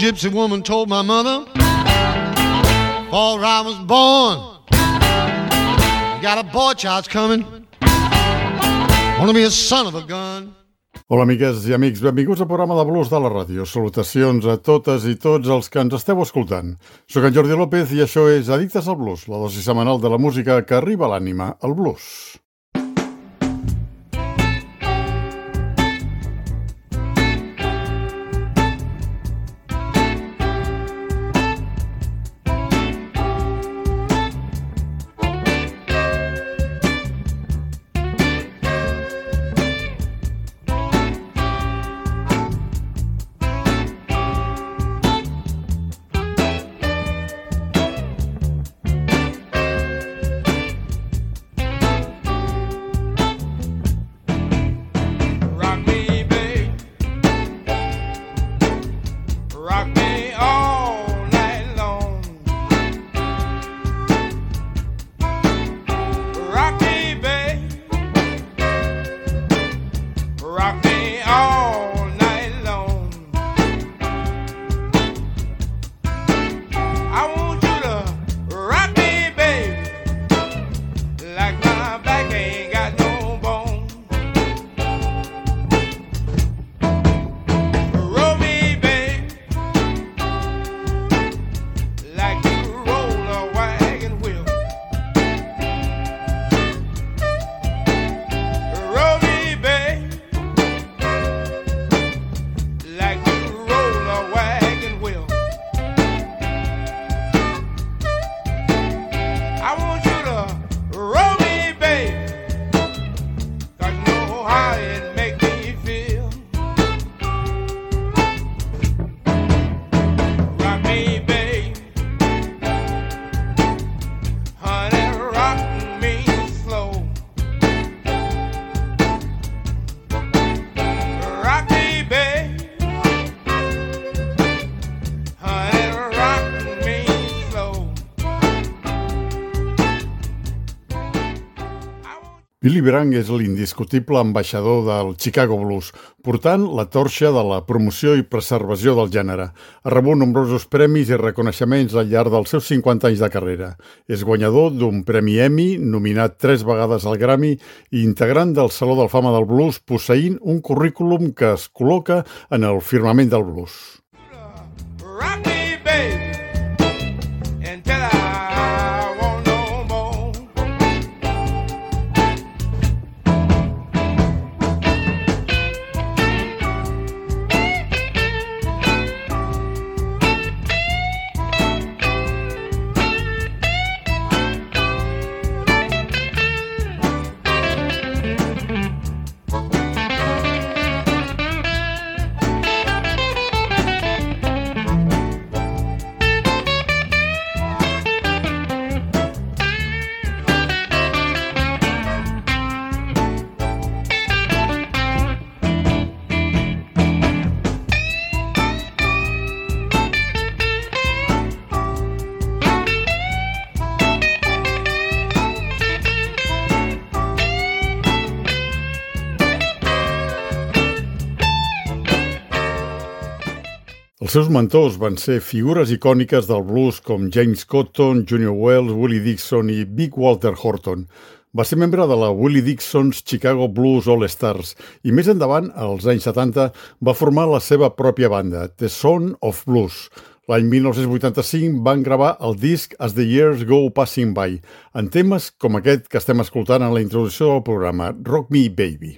gypsy woman told my mother, before I was born, you got a boy child's coming, wanna be a son of a gun. Hola, amigues i amics, benvinguts al programa de blues de la ràdio. Salutacions a totes i tots els que ens esteu escoltant. Soc en Jordi López i això és Addictes al Blues, la dosi setmanal de la música que arriba a l'ànima, el blues. Billy Bragg és l'indiscutible ambaixador del Chicago Blues, portant la torxa de la promoció i preservació del gènere. Ha rebut nombrosos premis i reconeixements al llarg dels seus 50 anys de carrera. És guanyador d'un premi Emmy, nominat 3 vegades al Grammy i integrant del Saló del Fama del Blues, posseint un currículum que es col·loca en el firmament del blues. Els seus mentors van ser figures icòniques del blues com James Cotton, Junior Wells, Willie Dixon i Big Walter Horton. Va ser membre de la Willie Dixon's Chicago Blues All-Stars i més endavant, als anys 70, va formar la seva pròpia banda, The Sound of Blues. L'any 1985 van gravar el disc As the Years Go Passing By, en temes com aquest que estem escoltant en la introducció del programa, Rock Me Baby.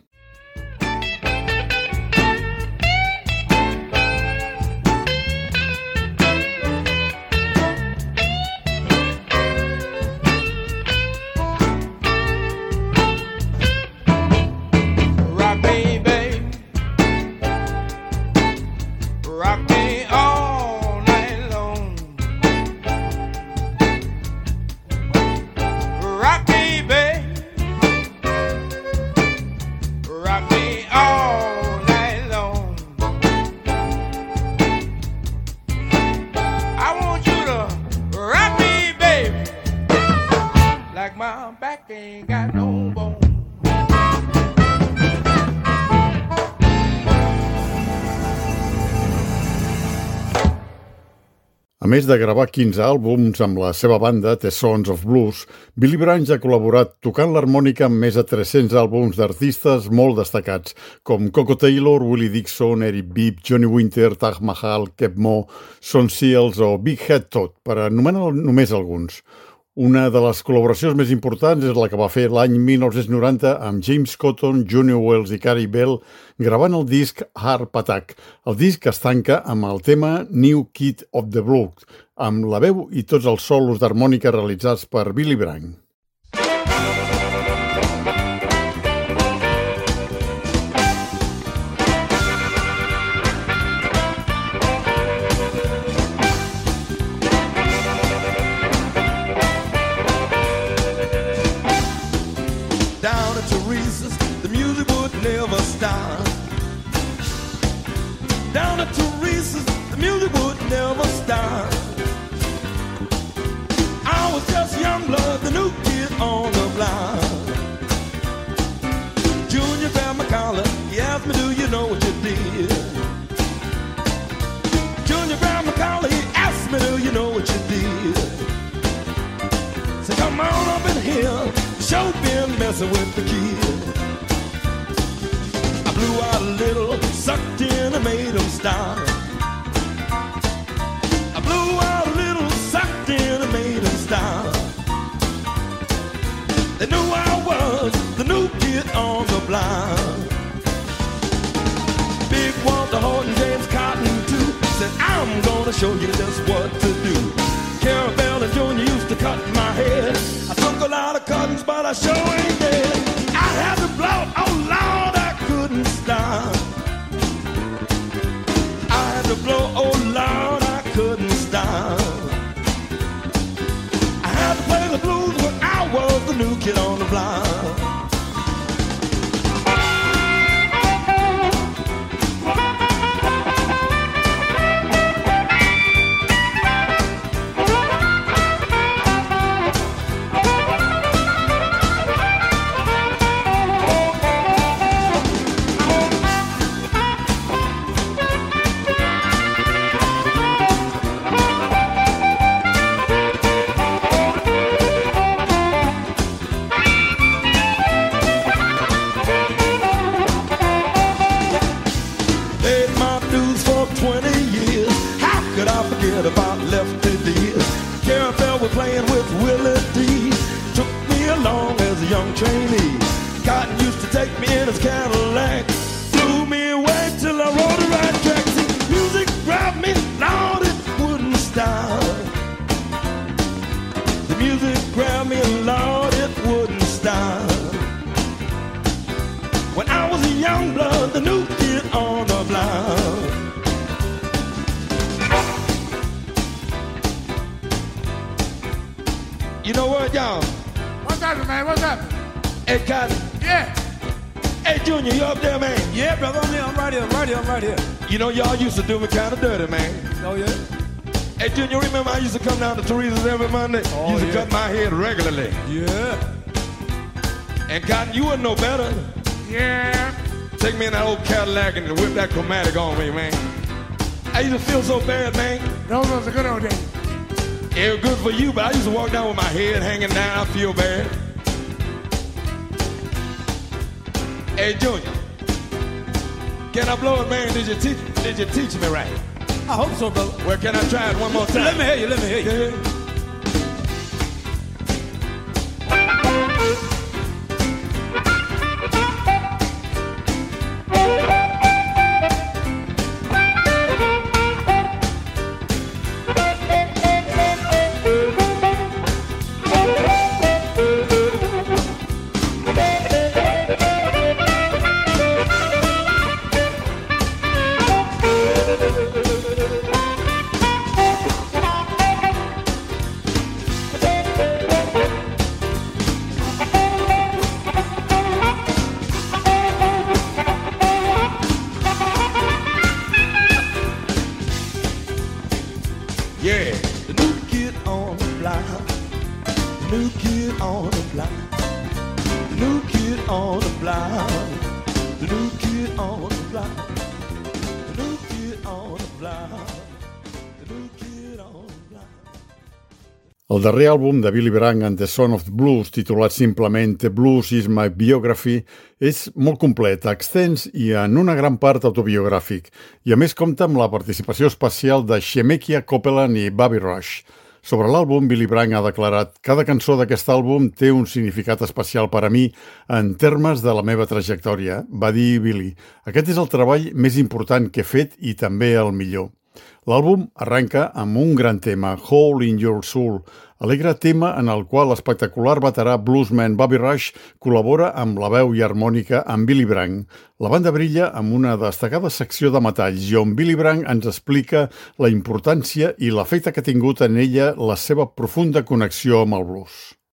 A més de gravar 15 àlbums amb la seva banda, The Sons of Blues, Billy Branch ha col·laborat tocant l'harmònica amb més de 300 àlbums d'artistes molt destacats, com Coco Taylor, Willie Dixon, Eric Bibb, Johnny Winter, Taj Mahal, Keb Mo, Son Seals o Big Head Todd, per anomenar només alguns. Una de les col·laboracions més importants és la que va fer l'any 1990 amb James Cotton, Junior Wells i Carey Bell gravant el disc Harp Attack. El disc es tanca amb el tema New Kid of the Block, amb la veu i tots els solos d'harmònica realitzats per Billy Branch. Down at Teresa's, the music would never stop. I was just young blood, the new kid on the block. Junior grabbed my collar, he asked me, do you know what you did? Junior grabbed my collar, he asked me, do you know what you did? Said, come on up in here, show been messing with the kid. I blew out a little, sucked in and made them stop. I blew out a little, sucked in and made them stop. They knew I was the new kid on the block. Big Walter Horton, James Cotton too, said I'm gonna show you just what to do. Carey Bell and Junior used to cut my head. I took a lot of cuttings, but I sure ain't dead. I had to blow, oh Lord, I couldn't stop. I had to blow, oh Lord, I couldn't stop. I had to play the blues when I was the new kid on the block. About Lefty Diaz. Carey Bell was playing with Willie D. Took me along as a young trainee. Cotton used to take me in his Cadillac. Flew me away till I rode the right track. See, music grabbed me, Lord, it wouldn't stop. The music grabbed me, Lord, it wouldn't stop. When I was a young blood, the new kid on the block. You know what, y'all? What's happening, man? What's happening? Hey, Cotton. Yeah. Hey, Junior, you up there, man? Yeah, brother, I'm here. I'm right here. You know, y'all used to do me kind of dirty, man. Oh, yeah? Hey, Junior, remember I used to come down to Teresa's every Monday? Oh, used to yeah. cut my head regularly. Yeah. And Cotton, you wouldn't know better. Yeah. Take me in that old Cadillac and whip that chromatic on me, man. I used to feel so bad, man. Those was a good old days. It was good for you, but I used to walk down with my head hanging down. I feel bad. Hey, Junior, can I blow it, man? Did you teach me right? I hope so, brother. Well, can I try it one more time? Let me hear you. Yeah. El darrer àlbum de Billy Bragg and the Son of the Blues, titulat simplement The Blues is My Biography, és molt complet, extens i en una gran part autobiogràfic, i a més compta amb la participació especial de Shemekia Copeland i Bobby Rush. Sobre l'àlbum, Billy Bragg ha declarat: «Cada cançó d'aquest àlbum té un significat especial per a mi en termes de la meva trajectòria», va dir Billy. «Aquest és el treball més important que he fet i també el millor». L'àlbum arranca amb un gran tema, Hole in Your Soul, alegre tema en el qual l'espectacular veterà bluesman Bobby Rush col·labora amb la veu i harmònica amb Billy Bragg. La banda brilla amb una destacada secció de metalls i on Billy Bragg ens explica la importància i l'efecte que ha tingut en ella la seva profunda connexió amb el blues.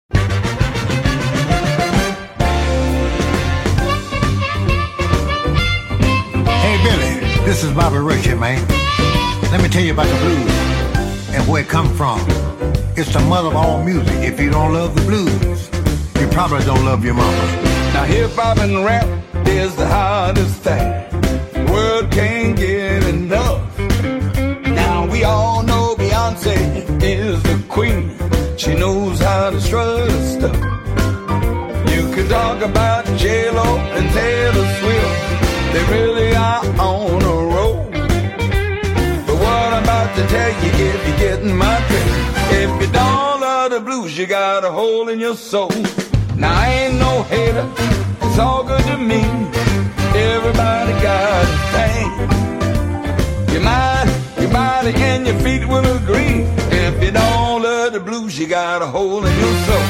Hey Billy, this is Bobby Rush, man. Let me tell you about the blues and where it come from. It's the mother of all music. If you don't love the blues, you probably don't love your mama. Now hip-hop and rap is the hardest thing. The world can't get enough. Now we all know Beyonce is the queen. She knows how to strut her stuff. You can talk about J-Lo and Taylor Swift. They really are on a roll. What I'm about to tell you, if you're getting my drift, if you don't love the blues, you got a hole in your soul. Now I ain't no hater, it's all good to me. Everybody got a thing. Your mind, your body, and your feet will agree. If you don't love the blues, you got a hole in your soul.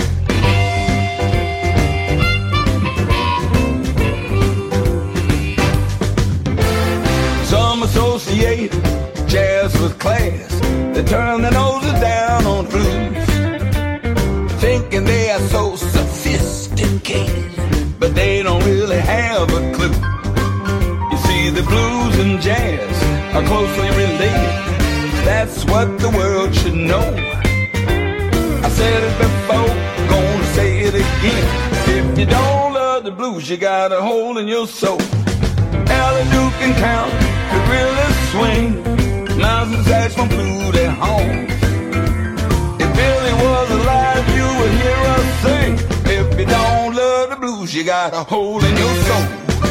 Some associate jazz with class. They turn their noses down on blues, thinking they are so sophisticated, but they don't really have a clue. You see, the blues and jazz are closely related. That's what the world should know. I said it before, gonna say it again. If you don't love the blues, you got a hole in your soul. Ellie Duke and Count could really swing mountain saxophone flute at home. If Billy was alive, you would hear us sing. If you don't love the blues, you got a hole in your soul.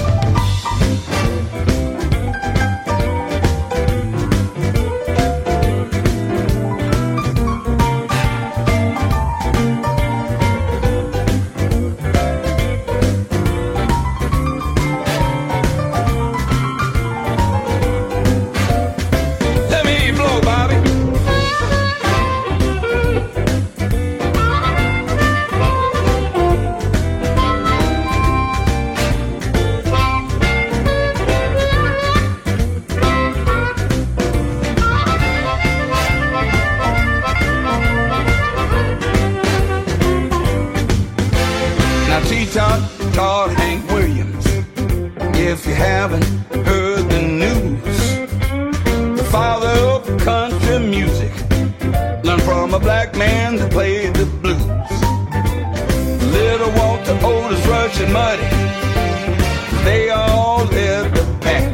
Todd Hank Williams, if you haven't heard the news, the father of country music learned from a black man that played the blues. Little Walter, Otis Rush and Muddy, they all led the pack.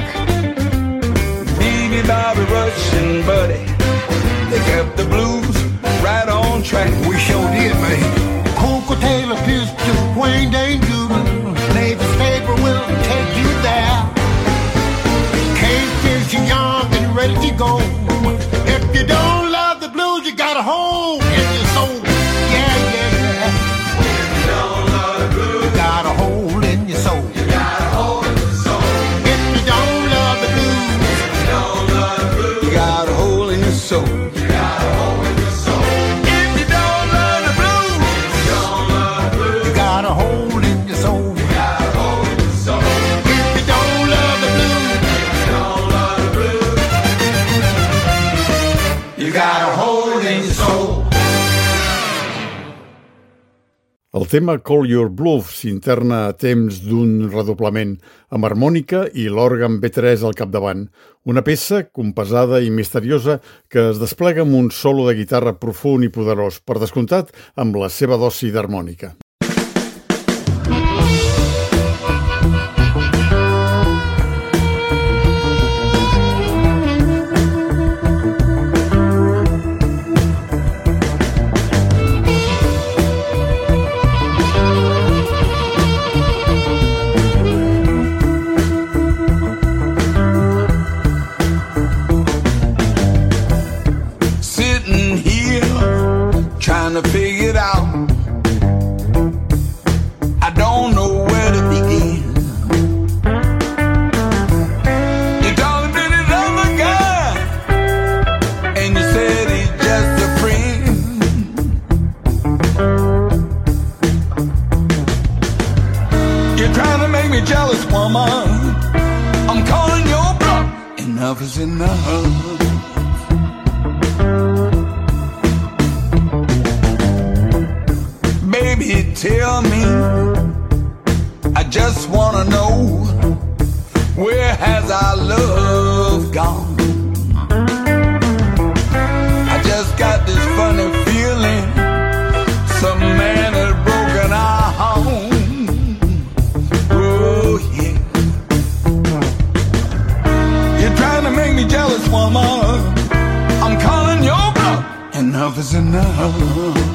B.B. Bobby Rush and Buddy, they kept the blues right on track. We sure did, man. Coco Taylor, Pistol, Wayne Dane Goodman, Navy Staple will take you there. Can't finish you young and ready to go. If you don't love the blues, you got a hole in your soul. Yeah, yeah, yeah. If you don't love the blues, you got a hole in your soul. You got a hole in your soul. If you don't love the blues, if you don't love the blues, you got a hole in your soul. You got a hole in your soul. If you don't love the blues, you don't love the blues, you got a hole in your soul. You got a hole in your soul. If you don't love the blues, if you don't love the blues, you got a hole in your soul. El tema Call Your Bluff s'interna a temps d'un redoblament, amb harmònica i l'òrgan B3 al capdavant. Una peça compasada i misteriosa que es desplega amb un solo de guitarra profund i poderós, per descomptat amb la seva dosi d'harmònica. make me jealous, woman. I'm calling your bluff. Enough is enough. Baby, tell me, I just wanna know, where has our love gone? I just got this funny feeling, some man has broken our home. Oh yeah. You're trying to make me jealous, woman. I'm calling your bluff. Enough is enough.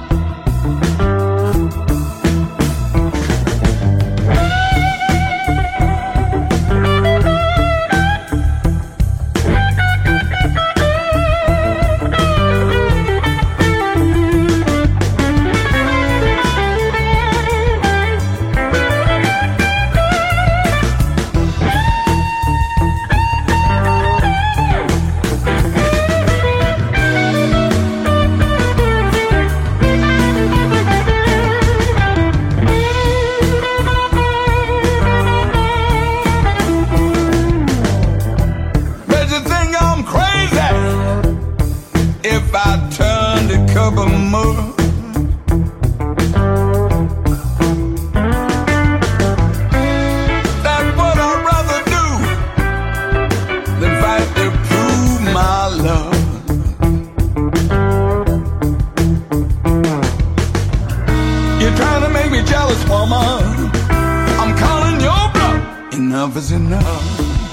Enough is enough.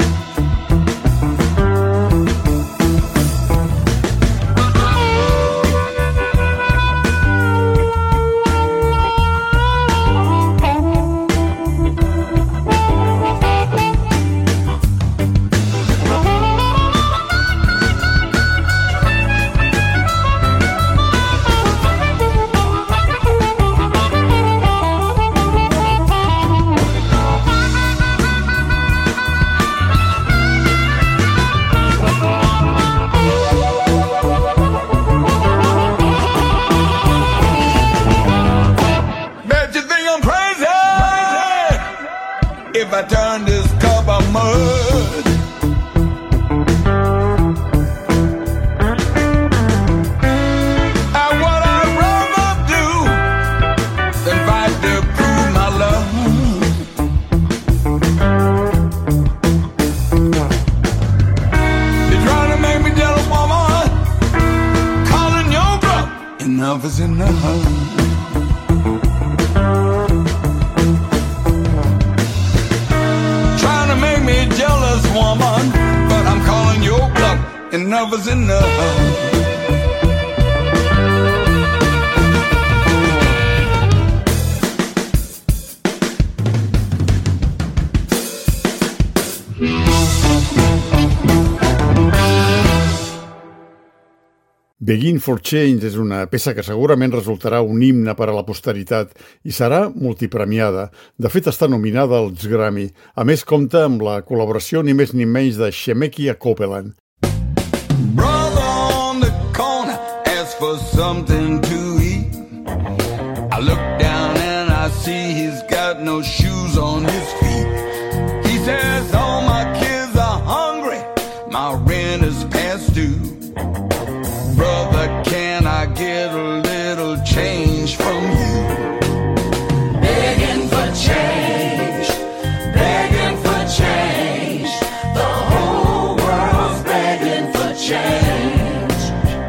If I turn this cup of mud, and what I'd rather do than fight to prove my love. You're trying to make me jealous, woman, calling your bluff. Enough is enough. Jealous woman, but I'm calling your bluff. Enough is enough. Begging for Change és una peça que segurament resultarà un himne per a la posteritat i serà multipremiada. De fet, està nominada als Grammy. A més, compta amb la col·laboració ni més ni menys de Shemekia Copeland. Brother on the corner asks for something to eat. I look down and I see he's got no shoes on his feet. He says all my kids are hungry, my rent is past due. Brother, can I get a little change from you? Begging for change, begging for change. The whole world's begging for change.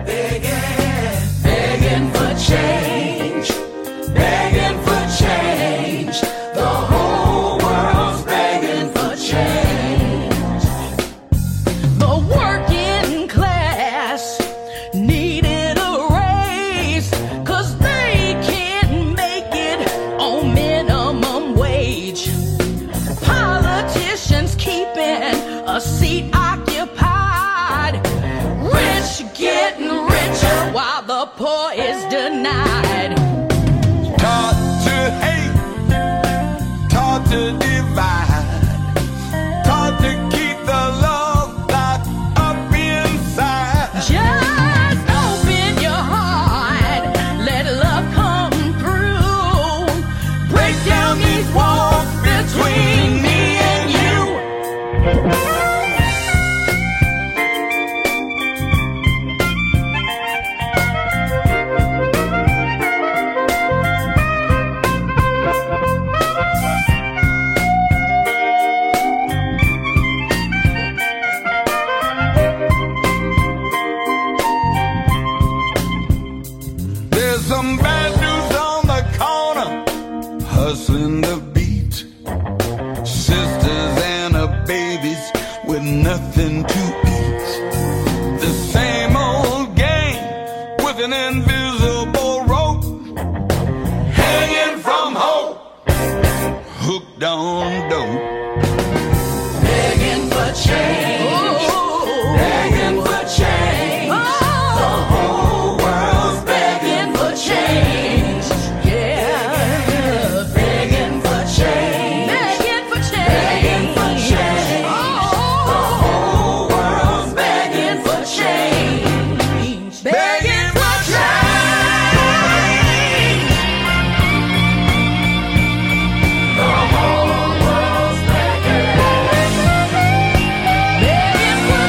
Begging for change, begging for change. The whole world's begging for change. The working class needed a raise, 'cause they can't make it on minimum wage. Politicians keeping a seat occupied, rich getting richer while the poor is denied. Taught to hate, taught to divide, taught to keep the love locked up inside. Just open your heart, let love come through. Break down these walls between hustling the beat. Sisters and her babies with nothing to eat. The same old game with an invisible rope hanging from hope, hooked on dope. Begging for change, begging for change. The whole world's begging for change. Yeah, begging for change, begging for change, begging for change. The whole world's begging for change, begging for change. The whole world's begging for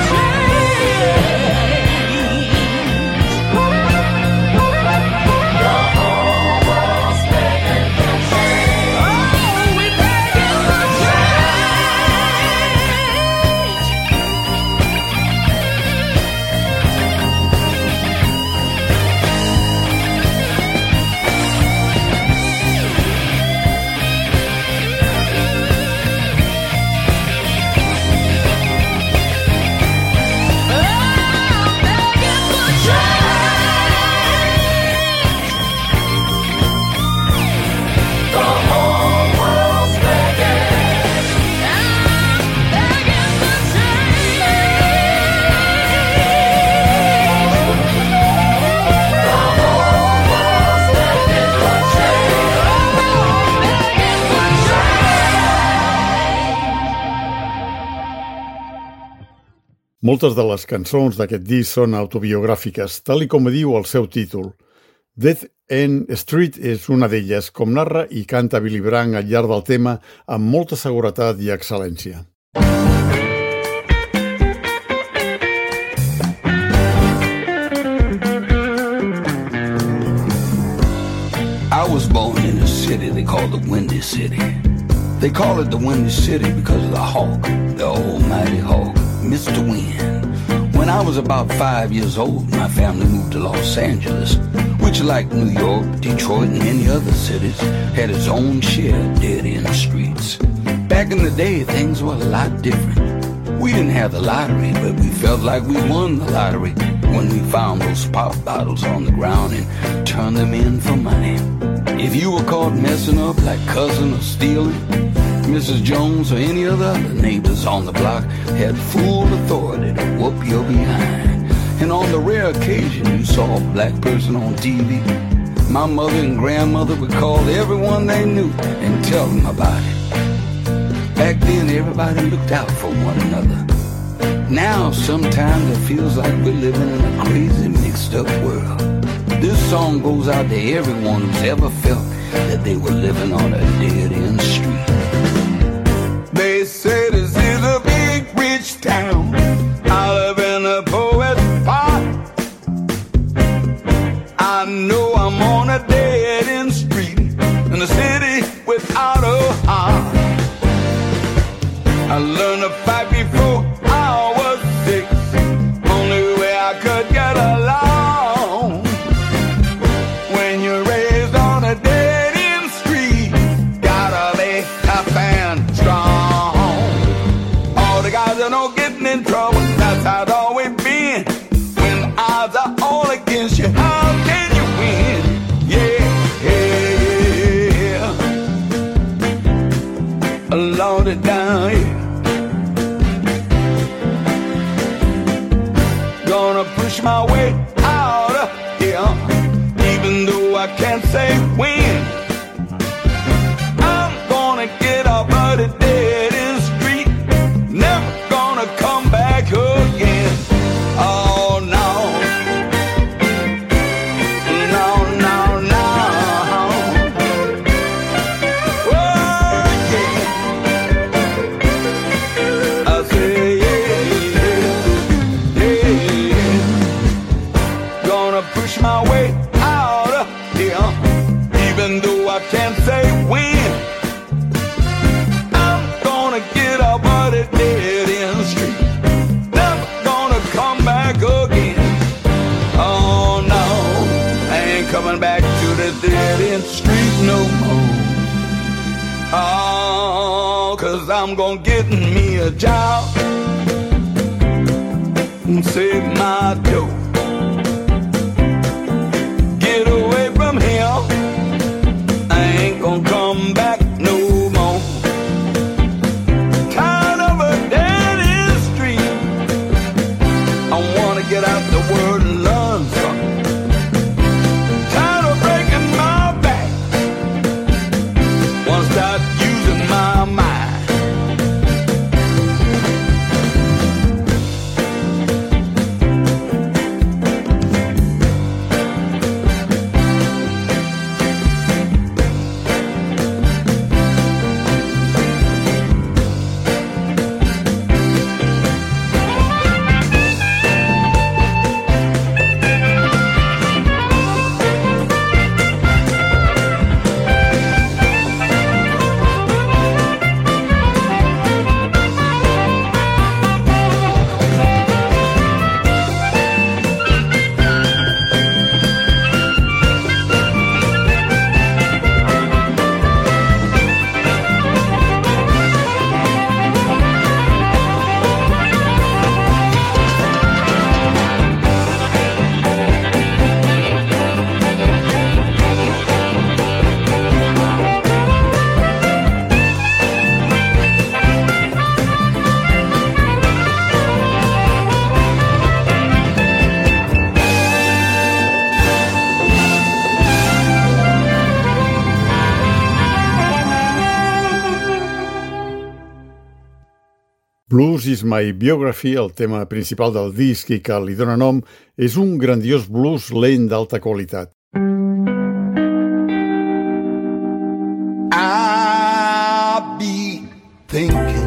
Moltes de les cançons d'aquest disc són autobiogràfiques, tal i com diu el seu títol. Dead End Street és una d'elles, com narra i canta Billy Bragg al llarg del tema amb molta seguretat i excel·lència. I was born in a city they call the Windy City. They call it the Windy City because of the hawk, the almighty hawk, Mr. Wind. When I was about 5 years old, my family moved to Los Angeles, which, like New York, Detroit, and many other cities, had its own share of dead-end streets. Back in the day, things were a lot different. We didn't have the lottery, but we felt like we won the lottery when we found those pop bottles on the ground and turned them in for money. If you were caught messing up like cussing or stealing, Mrs. Jones or any other neighbors on the block had full authority to whoop your behind. And on the rare occasion you saw a black person on TV, my mother and grandmother would call everyone they knew and tell them about it. Back then everybody looked out for one another. Now sometimes it feels like we're living in a crazy mixed up world. This song goes out to everyone who's ever felt that they were living on a dead-end street. They say this is a big rich town. I live in a poet's pot. I know I'm on a dead-end street in a city without a heart. I learned to fight before I was 6. Only way I could get along. When you're raised on a dead-end street, gotta be tough and strong. All the guys that don't get in trouble, that's how it's always been. When odds are all against you, how can you win? Yeah, yeah, yeah. Load it down, yeah. Gonna push my way out of here, even though I can't say when. I'm gonna get up out of dead-end street, never gonna come back again. Oh no, no, no, no. Oh yeah, I say yeah, yeah. Gonna push my way out of here, even though I can't say when. 'cause I'm gonna get me a job and save my dough. Get away from here, I ain't gonna come back no more. Tired of a dead end street, I wanna get out the world and learn something. Tired of breaking my back, wanna start using my mind. Blues is my biography, el tema principal del disc i que li dóna nom, és un grandiós blues lent d'alta qualitat. I'll be thinking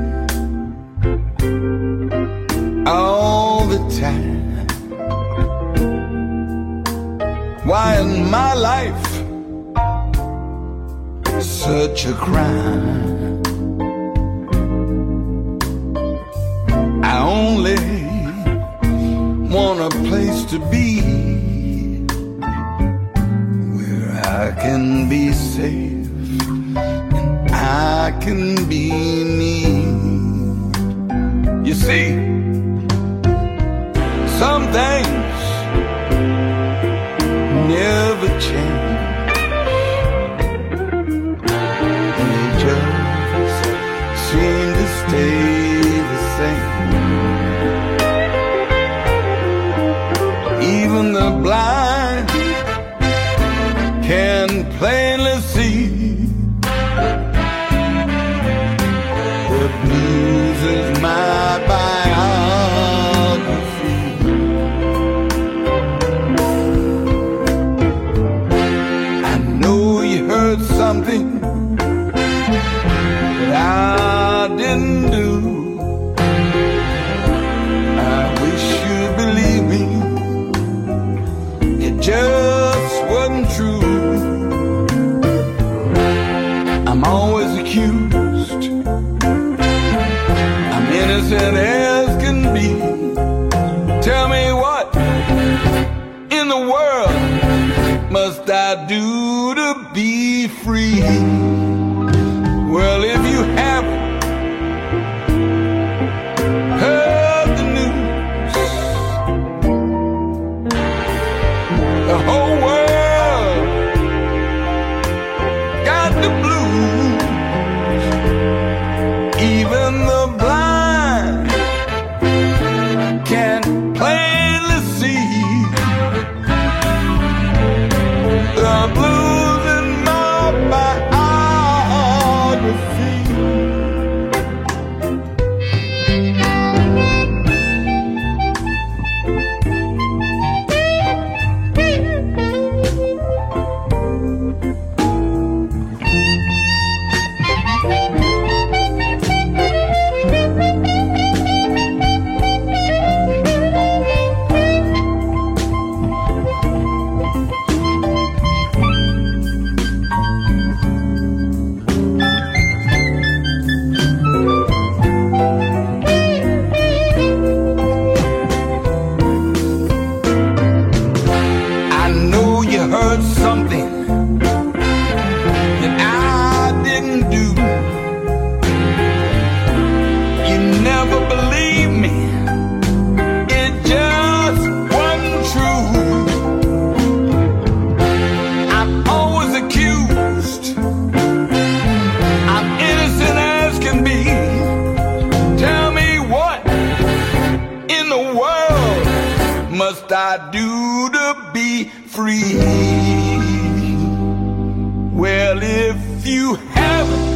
all the time, why in my life such a crime? I only want a place to be where I can be safe and I can be me. You see, some things never change. They just seem to stay the same. Even the blind can plainly see the blues is my biography. I know you heard something that I didn't do. I wish you'd believe me, it just wasn't true. I'm always accused, I'm innocent as can be. Tell me what in the world must I do to be free? Well, if you haven't heard the news, the whole world got the blues. Even the blind can plainly see the blues in my biography. I do to be free? Well, if you haven't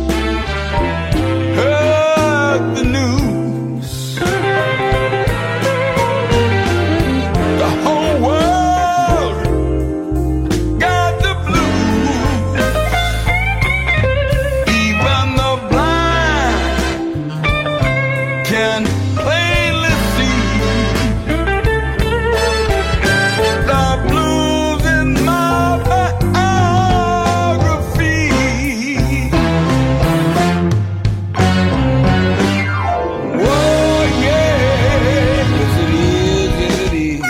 heard the news, the whole world got the blues. Even the blind can plainly see the blues in my biography. Oh yeah, yes it is, yes it is.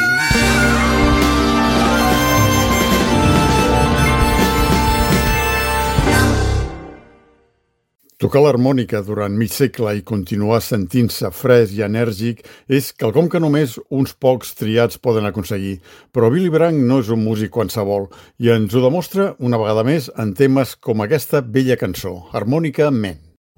Tocar l'harmònica durant mig segle i continuar sentint-se fresc i enèrgic és quelcom que només uns pocs triats poden aconseguir. Però Billy Bragg no és un músic qualsevol i ens ho demostra una vegada més en temes com aquesta bella cançó, Harmonica Man.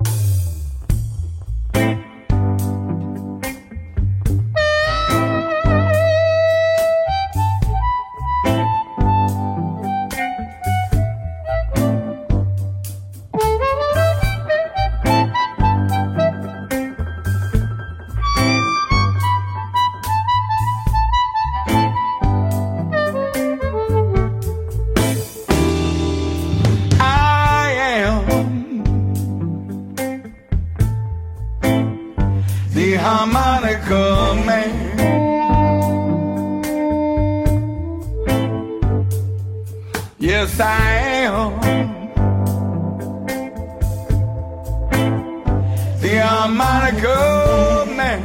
I am the harmonica man. Yes, I am the harmonica man.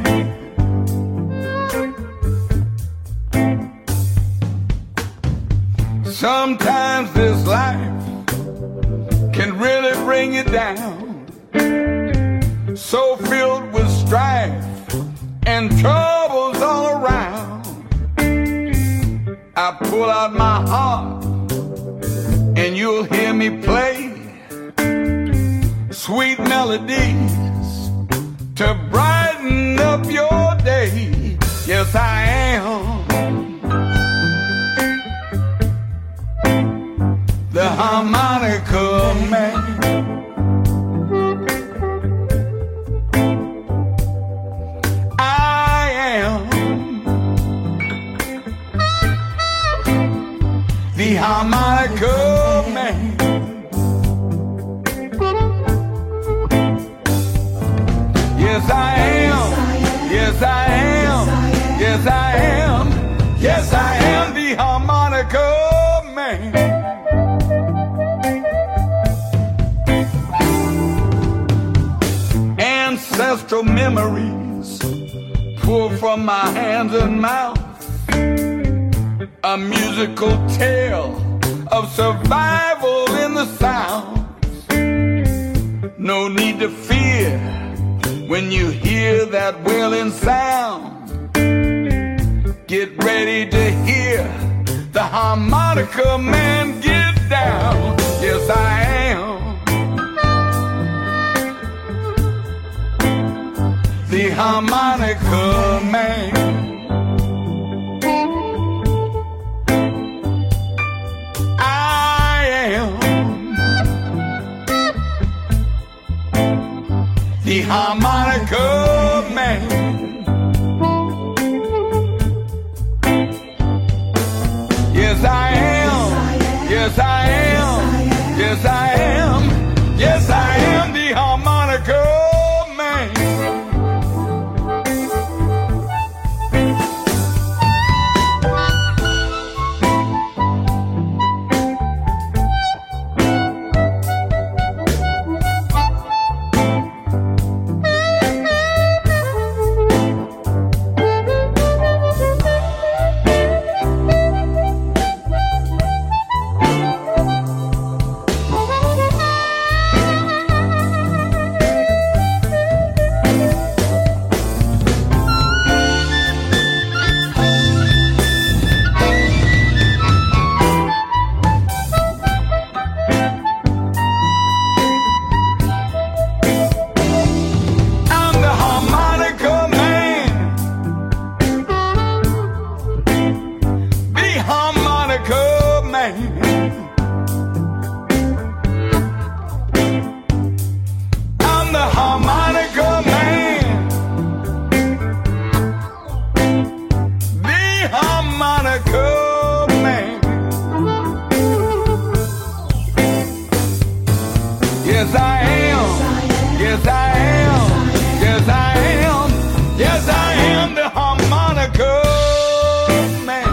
Sometimes this life can really bring you down, so filled with strife and troubles all around. I pull out my harp and you'll hear me play sweet melodies to brighten up your day. Yes, I am the harmonica man. I am the harmonica man. Yes, I am. Yes, I am. Yes, I am. Yes, I am the harmonica man. Ancestral memories pour from my hands and mouth, a musical tale of survival in the South. No need to fear when you hear that wailing sound. Get ready to hear the harmonica man get down. Yes, I am the harmonica man. I am the harmonica man. Yes, I am. Yes, I am. Yes, I am. Yes, I am the harmonica man. Yes, I am. Yes, I am. Yes, I am. Yes, I am the harmonica man.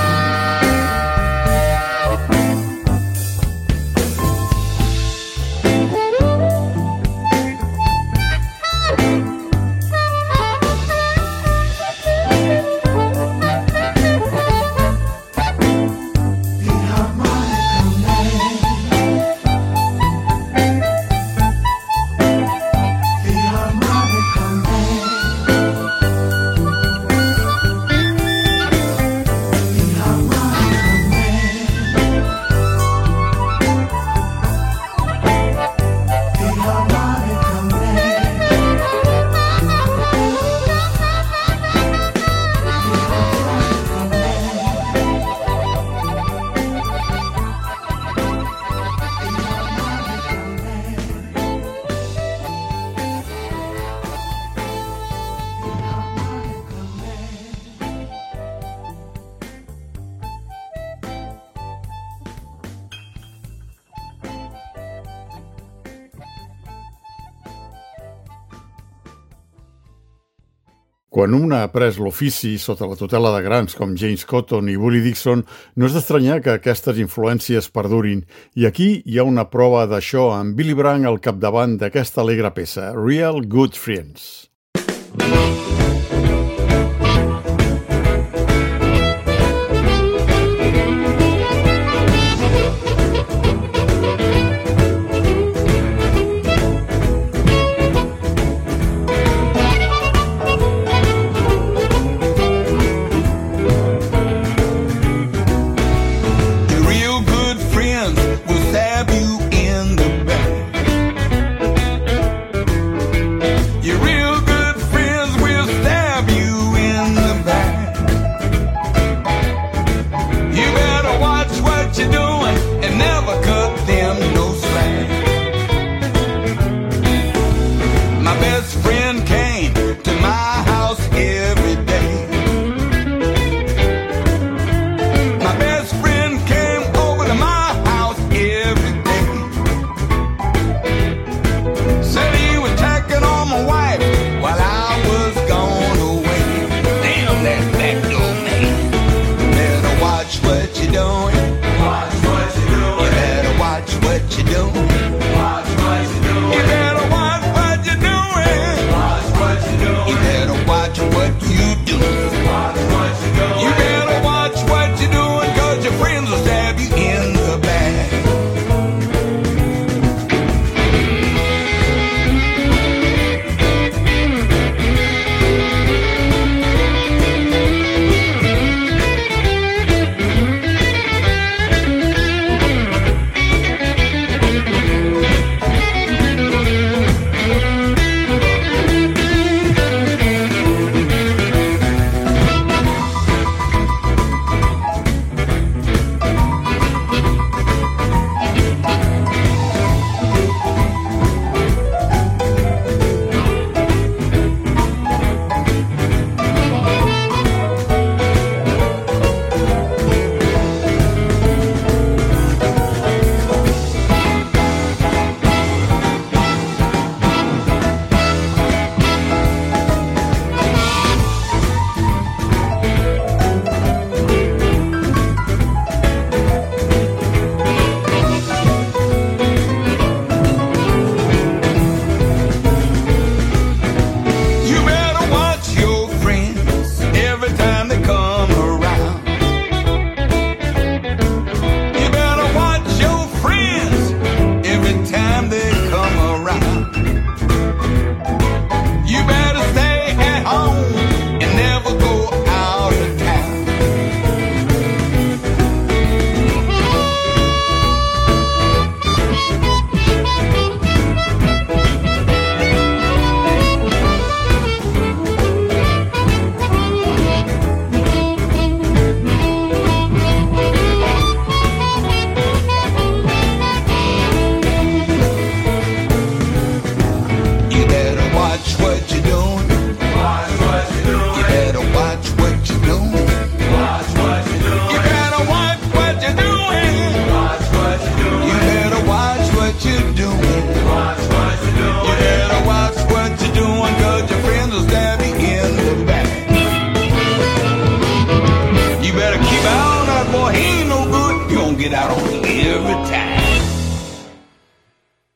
Quan un ha après l'ofici sota la tutela de grans com James Cotton i Willie Dixon, no és d'estranyar que aquestes influències perdurin. I aquí hi ha una prova d'això amb Billy Bragg al capdavant d'aquesta alegre peça, Real Good Friends. Your real good friends will stand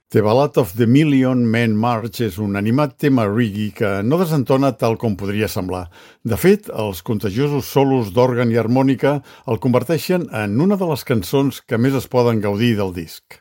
The Ballad of the Million Men March és un animat tema reggae que no desentona tal com podria semblar. De fet, els contagiosos solos d'òrgan i harmònica el converteixen en una de les cançons que més es poden gaudir del disc.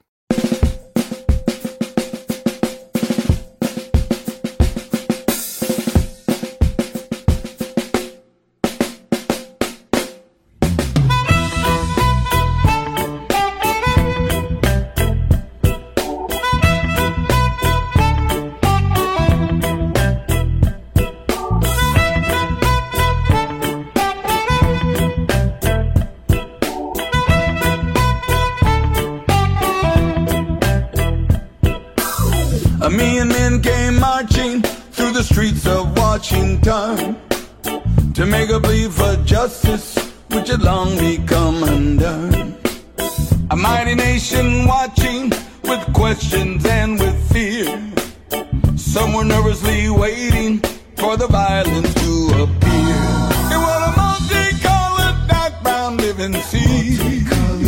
A million men came marching through the streets of Washington to make a plea for justice which had long become undone. A mighty nation watching with questions and with fear. Some were nervously waiting for the violence to appear. It was a multicolored, dark brown living sea.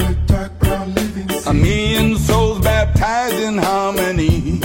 A million souls baptized in harmony.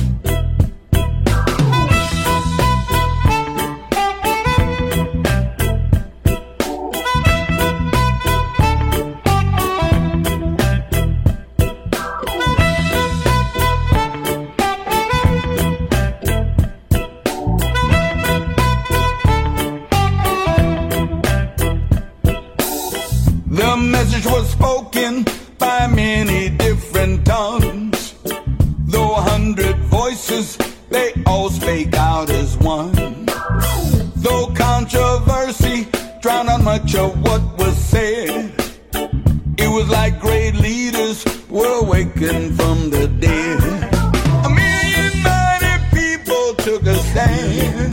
The message was spoken by many different tongues. Though 100 voices, they all spake out as one. Though controversy drowned out much of what was said, it was like great leaders were awakened from the dead. A million mighty people took a stand,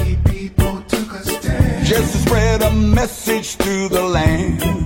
just to spread a message through the land.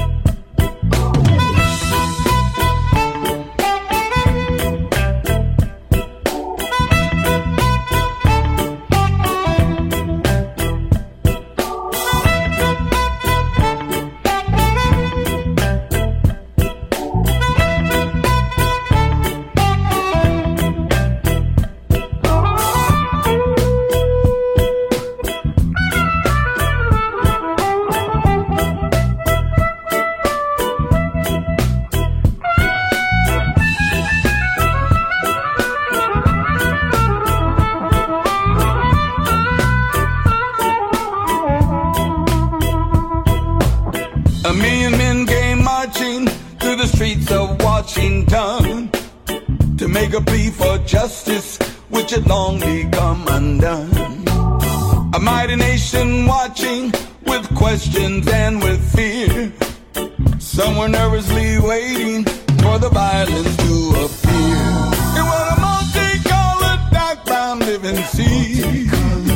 A million men came marching through the streets of Washington to make a plea for justice which had long become undone. A mighty nation watching with questions and with fear. Some were nervously waiting for the violence to appear. It was a multicolored, dark brown living sea.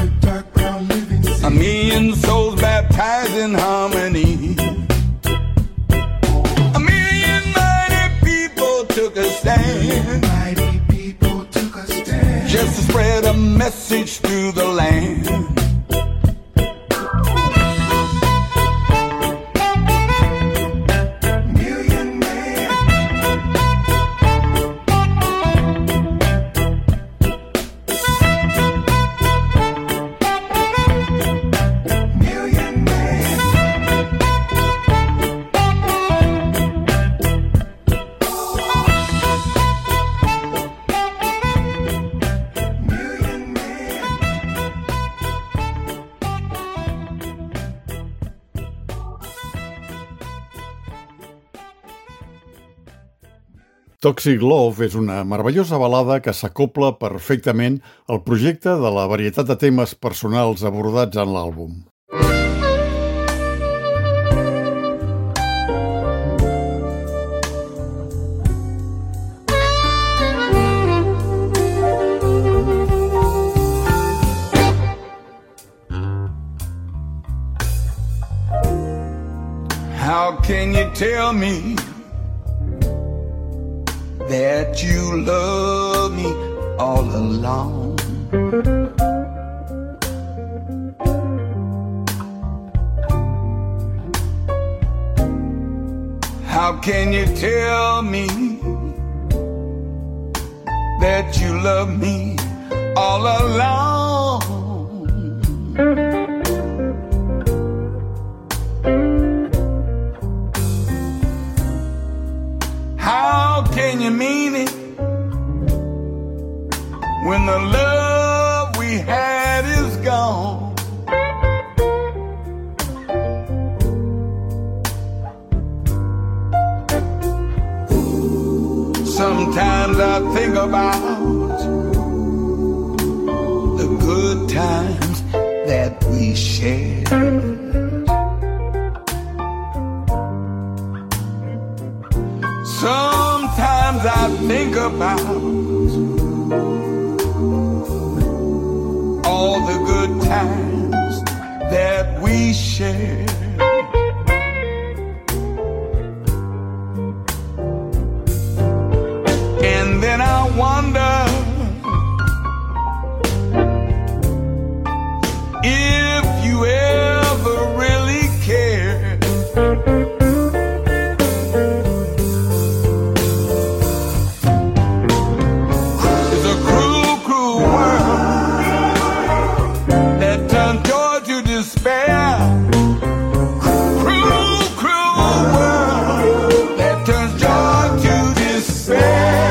A million souls baptized in harmony. Took a stand, just to spread a message through the land. Toxic Love és una meravellosa balada que s'acopla perfectament al projecte de la varietat de temes personals abordats en l'àlbum. How can you tell me that you love me all along? How can you tell me that you love me all along. How can you mean it when the love we had is gone? Sometimes I think about the good times that we shared. Sometimes I think about all the good times that we shared. And then I wonder if you ever really cared. It's a cruel, cruel world that turned joy to despair. Cruel, cruel world that turns joy to despair.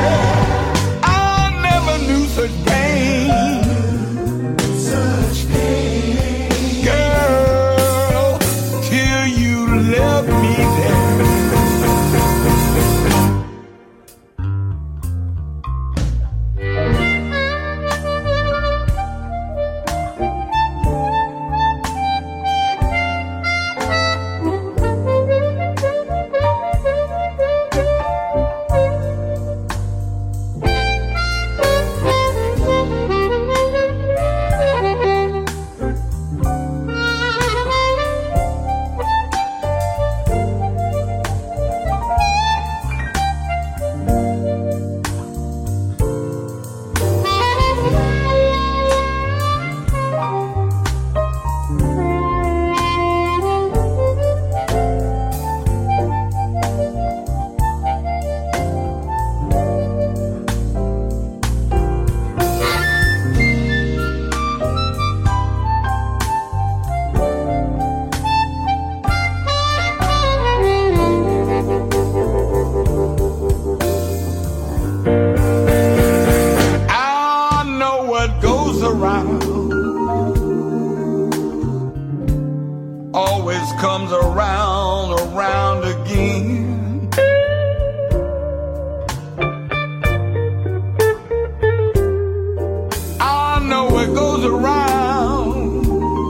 Comes around again. I know it goes around,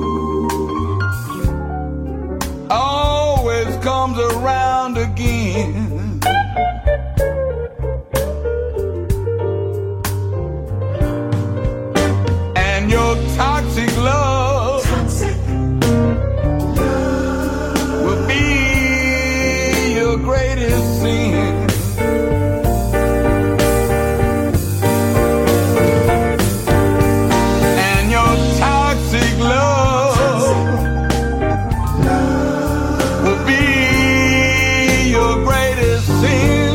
always comes around again. And your toxic love greatest sin. And your toxic love will be your greatest sin.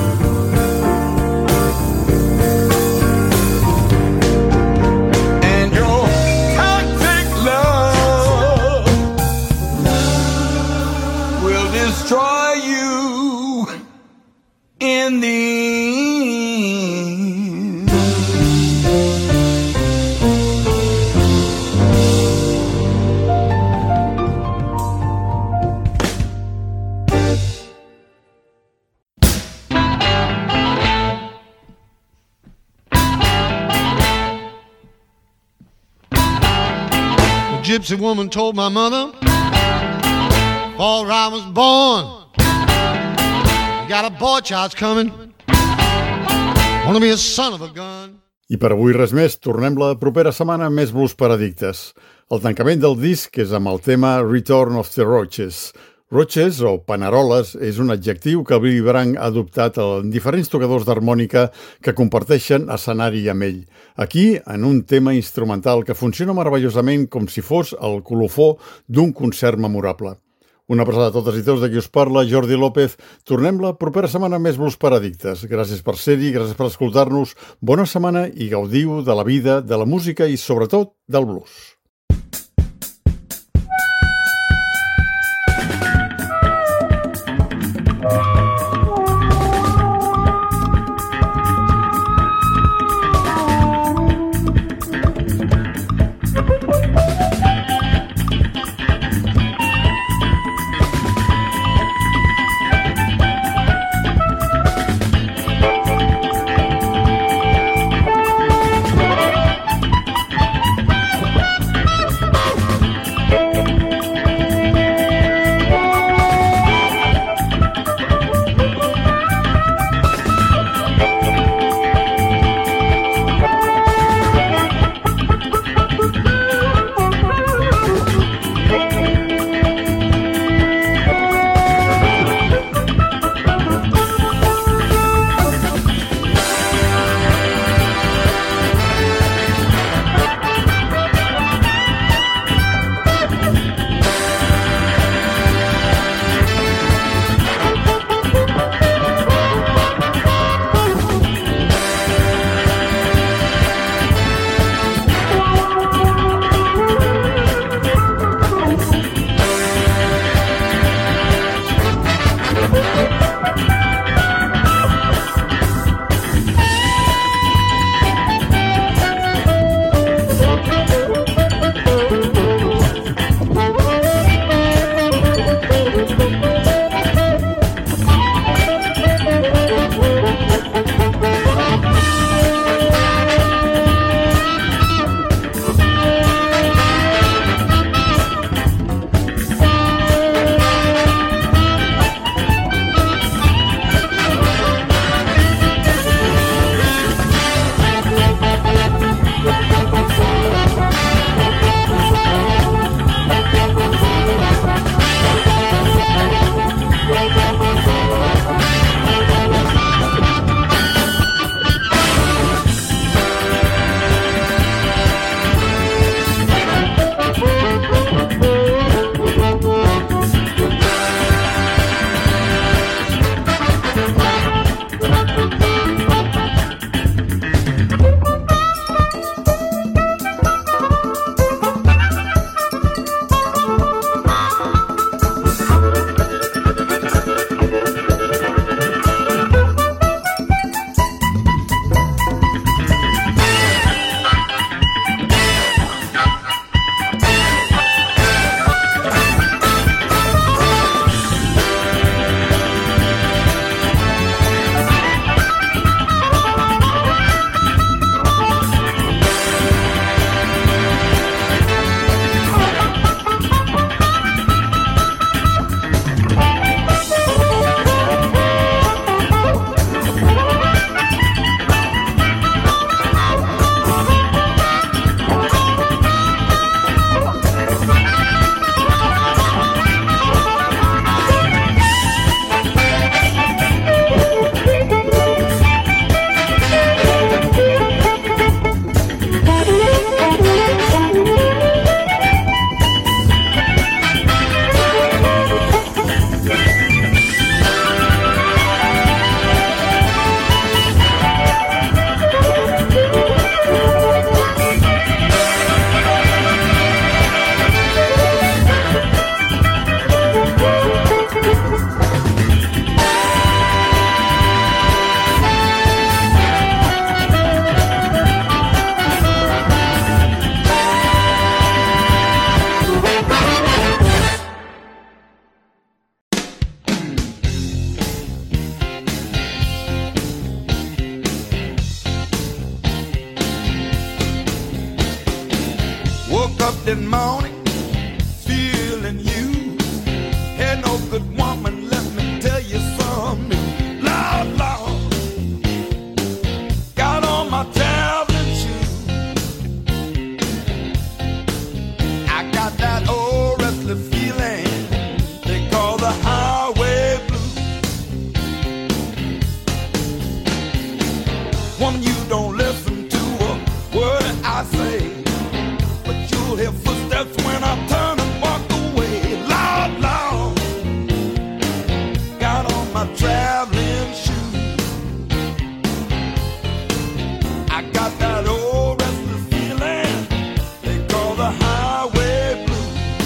And your toxic love will destroy you in the end. The gypsy woman told my mother before I was born, you got a boy child's coming, wanna be a son of a gun. I per avui res més, tornem la propera setmana amb més blues per addictes. El tancament del disc és amb el tema Return of the Roaches. Roaches, o paneroles, és un adjectiu que Billy Bragg ha adoptat en diferents tocadors d'harmònica que comparteixen escenari amb ell. Aquí, en un tema instrumental que funciona meravellosament com si fos el colofó d'un concert memorable. Una abraçada a totes i tots, de qui us parla, Jordi López. Tornem la propera setmana amb més Blues per Addictes. Gràcies per ser-hi, gràcies per escoltar-nos. Bona setmana i gaudiu de la vida, de la música i, sobretot, del blues. up this morning, feeling you. Had no good woman, let me tell you something. Lord, Lord, got on my traveling shoes. I got that old restless feeling they call the highway blues. Woman, you don't listen to a word I say, but you'll hear footsteps when I turn and walk away. Loud, loud, got that old restless feeling they call the highway blues.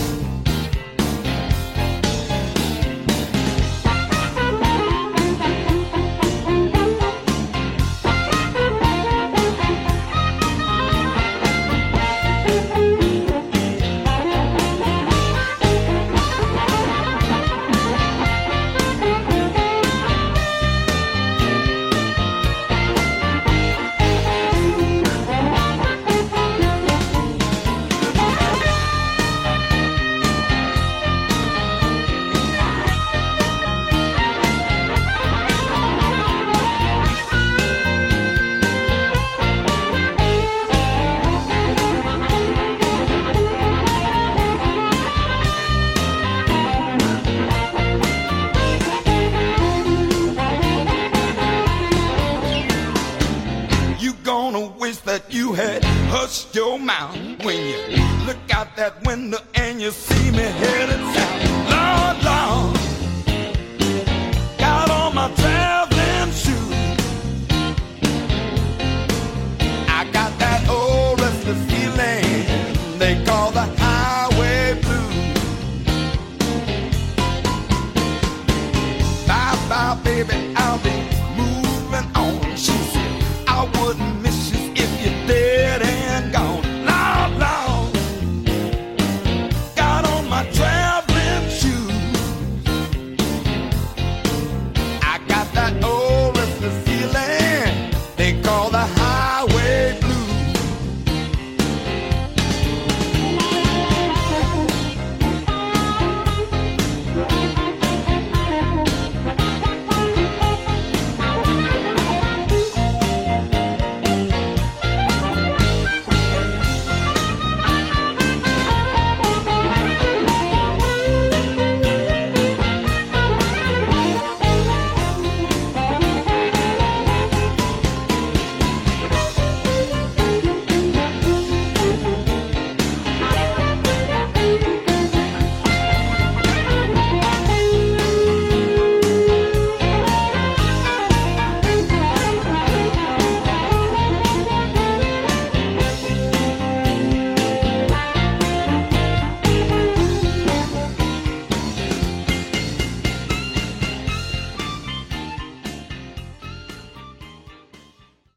That you had hushed your mouth when you look out that window and you see me headed south. Lord, Lord, got on my travel